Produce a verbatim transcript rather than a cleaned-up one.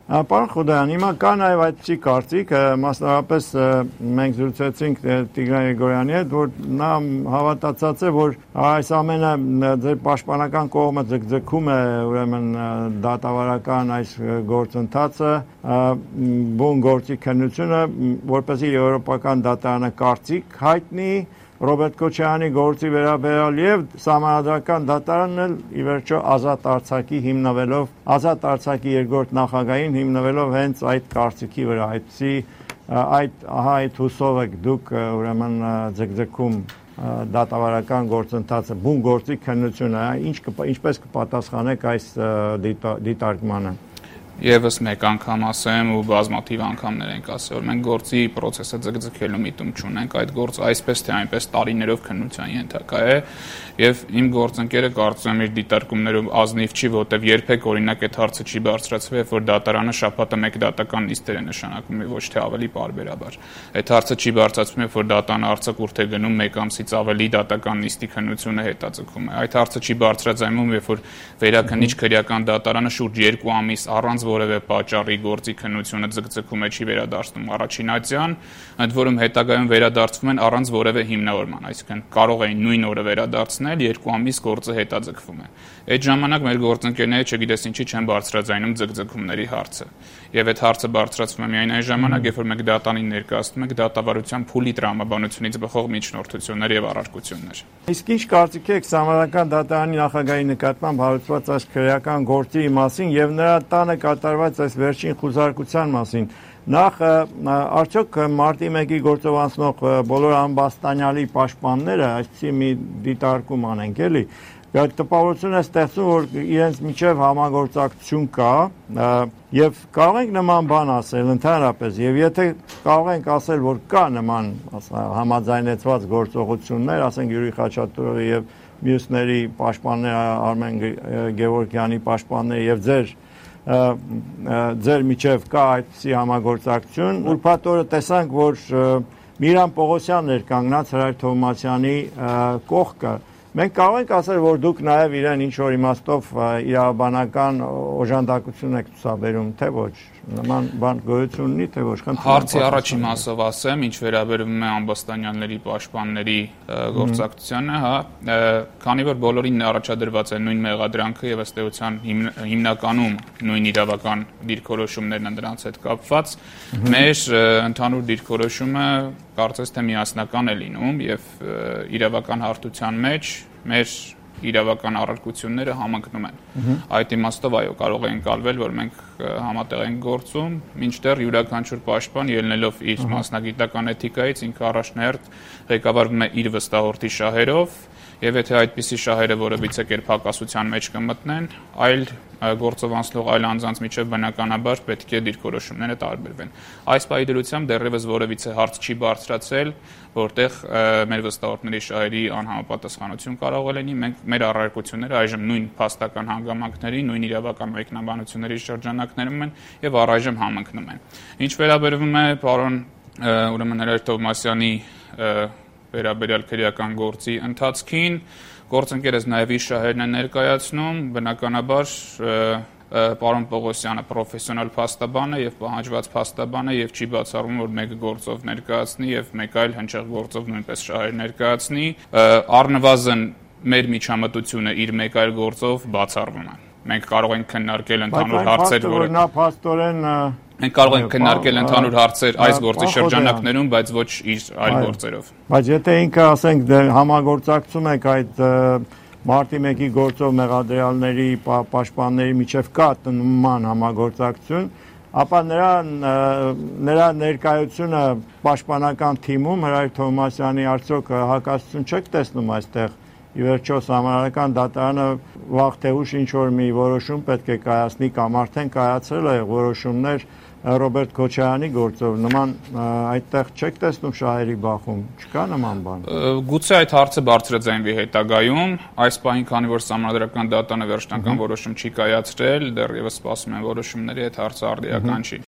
Պարոն Խուդայան, հիմա կա նաև այդպիսի կարծիք, մասնավորապես մենք զրուցեցինք Տիգրան Երգորյանի հետ, որ նա հավատացած է, որ այս ամենը ձեր պաշտպանական կողմը ձգձգում է ուրեմն դատավարական այս գործընթացը, բուն գործի քննությունը, որպեսզի եվրոպական դատարանը կարծիք հայտնի Ռոբերտ Քոչարյանի գործի վերաբերյալ եւ Սահմանադրական դատարանն էլ ի վերջո ազատ արձակի հիմնվելով ազատ արձակի երկրորդ նախագահին հիմնվելով հենց այդ կարծիքի վրա, այդպիսի այդ ահա այդ հուսով եք դուք ուրեմն ձգձգում դատավարական գործընթացը, բուն գործի քննությունը, ինչ ինչպես կպատասխանեք այս դիտարկմանը։ Եվս մեկ անգամ ասեմ ու բազմաթիվ անգամներ ենք ասել, որ մենք գործի process-ը ձգձգելու միտում չունենք, այդ գործը այսպես թե այնպես տարիներով քննության ենթակա է, եւ իմ գործընկերը կարծում եմ իր դիտարկումներում ազնիվ չի, որտեվ երբեք օրինակ այդ հարցը չի բարձրացվել, որ դատարանը շաբաթը մեկ դատական նիստեր է նշանակում, ոչ թե ավելի պարբերաբար։ Այդ հարցը չի բարձրացվում, որ դատան արձակուրդ է գնում մեկ ամսից ավելի դատական նիստի քննությունը հետաձգում է։ Այդ հարցը չի բարձրացվում, երբ որ վերաքննիչ քրեական դատարանը շուրջ երկու ամիս առանց որևէ պատճառի գործի քննությունը ձգձգում է չի վերադարձնում առաջինատյան, ընդ որում հետագայում վերադարձվում են առանց որևէ հիմնավորման, այսինքն կարող էին նույն օրը վերադարձնել, երկու ամիս գործը հետաձգվում է։ Այդ ժամանակ մեր գործընկերները չգիտես ինչի չեն բարձրաձայնում ձգձգումների հարցը։ Եվ այդ հարցը բարձրացվում է միայն այն ժամանակ, երբ որ մենք դատանին ներկայացնում ենք դատավարության փուլի տրամաբանությունից բխող միջնորդություններ եւ առարկություններ։ Իսկ ինչ կարծիք եք Սահմանադրական դատարանի նախագահի նկատմամբ հարուցված այս քրեական գործի մասին եւ նրա տանը կատարված այս վերջին խուզարկության մասին։ Նախ արդյոք մարտի մեկի գործով անցնող բոլոր ամբաստանյալի պաշտպանները այսպիսի մի դիտարկում անենք, էլի, տպավորություն է ստեղծում, որ իրենց միջև համագործակցություն կա եւ կարող ենք նման բան ասել ընդհանրապես եւ եթե կարող ենք ասել, որ կա նման համաձայնեցված գործողություններ, ասենք Յուրի Խաչատուրովի եւ մյուսների պաշտպաններ Արմեն Գևորգյանի պաշտպաններ եւ ձեր ձեր միջև կա այդպիսի համագործակցություն։ Ուրբաթ օրը տեսանք, որ Միրան Պողոսյանն էր կանգնած Հրայր Թովմասյանի կողքը։ Մենք կարող ենք ասել, որ դուք նաև իրեն ինչ-որ իմաստով իրավաբանական օժանդակություն եք ցուցաբերում, թե ոչ, նման բան գոյություն ունի, թե ոչ։ Հարցի առաջին մասով ասեմ, ինչ վերաբերում է ամբաստանյալների պաշտպանների գործակցությանը, հա, քանի որ բոլորին առաջադրված է նույն մեղադրանքը եւ ըստ էության հիմնականում նույն իրավական դիրքորոշումներն են դրանց հետ կապված, մեր ընդհանուր դիրքորոշումը կարծես թե միասնական է լինում եւ իրավական հարթության մեջ մեր իրավական առարկությունները համընկնում են։ Այդ իմաստով այո, կարող է ընկալվել, որ մենք համատեղ ենք գործում, մինչդեռ յուրաքանչյուր պաշտպան ելնելով իր մասնագիտական էթիկայից ինքը առաջնահերթ ղեկավարվում է իր վստահորդի շահերով, եւ եթե այդպիսի շահերը որևիցե կերպ հակասության մեջ կմտնեն, այլ գործով անցնող այլ անձանց միջև բնականաբար պետք է դիրքորոշումները տարբերվեն։ Այս պայմանությամբ դեռևս որևիցե հարց չի բարձրացել, որտեղ մեր վստահորդների շահերի անհամապատասխանություն կարող է լինի, մենք մեր առարկությունները այժմ նույն փաստական հանգամանքների, նույն իրավական մեկնաբանությունների շրջանակներում են եւ առայժմ համընկնում են։ Ինչ վերաբերում է պարոն ուրեմն Հրայր Թովմասյանի վերաբերյալ քրեական գործի ընթացքին, գործընկերս նաև իր շահերն է ներկայացնում, բնականաբար պարոն Պողոսյանը պրոֆեսիոնալ փաստաբան է եւ պահանջված փաստաբան է եւ չի բացառում, որ մեկը գործով ներկայացնի եւ մեկ այլ հնչեղ գործով նույնպես շահեր ներկայացնի, առնվազն մեր միջամտությունը իր մեկ այլ գործով բացառվում է։ Մենք կարող ենք քննարկել ընդհանուր հարցեր, որը նա փաստորեն Մենք կարող ենք քննարկել ընդհանուր հարցեր այս գործի շրջանակներում, բայց ոչ իր այլ գործերով։ Բայց եթե ինքը ասենք համագործակցում եք այդ մարտի մեկի գործով մեղադրյալների պաշտպանների միջև կա նման համագործակցություն, ապա նրա նրա ներկայությունը պաշտպանական թիմում Հրայր Թովմասյանի արդյոք հակասություն չեք տեսնում այստեղ։ Ի վերջո Սահմանադրական դատարանը վաղ թե ուշ ինչ-որ մի որոշում պետք է կայացնի կամ արդեն կայացրել է որոշումներ Ռոբերտ Քոչարյանի գործով, նման այդտեղ չեք տեսնում շահերի բախում, չկա նման բան։ Գուցե այդ հարցը բարձրաձայնվի հետագայում, այս պահին, քանի որ Սահմանադրական դատարանը վերջնական որոշում չի կայացրել, դեռևս սպասում են որոշումների, այդ հարցը արդիական չի։